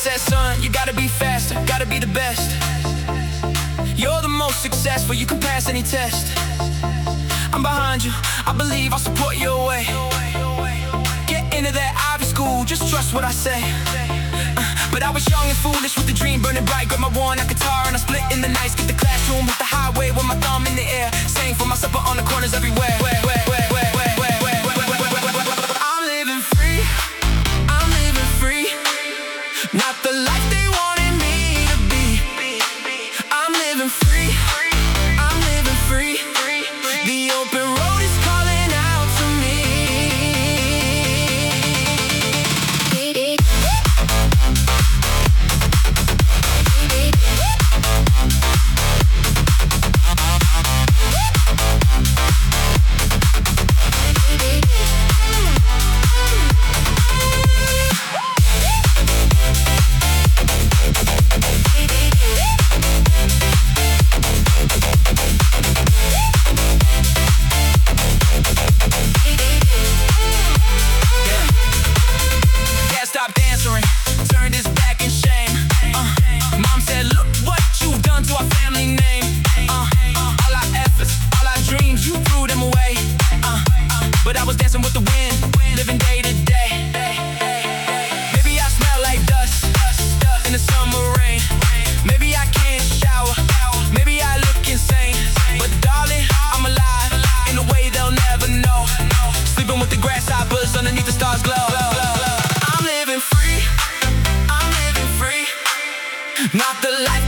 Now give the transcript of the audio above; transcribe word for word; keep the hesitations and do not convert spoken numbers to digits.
said, son, you gotta be faster, gotta be the best. You're the most successful, you can pass any test. I'm behind you, I believe I'll support your way. Get into that Ivy school, just trust what I say. uh, But I was young and foolish with the dream burning bright. Grab my worn-out guitar and I split in the nights. Get the classroom, hit the highway with my thumb in the air. Sang for myself but on the corners everywhere. I'm living free, I'm living free. Not the life they wanted me to be. I'm living free, I'm living free. The open road is calling out to me. Turned his back in shame. uh, Mom said, look what you've done to our family name. uh, All our efforts, all our dreams, you threw them away. uh, But I was dancing with the wind, living day to day. Maybe I smell like dust in the summer rain. Maybe I can't shower, maybe I look insane. But darling, I'm alive in a way they'll never know. Sleeping with the grasshoppers underneath the stars glow. I'm living free, I'm living free. Not the life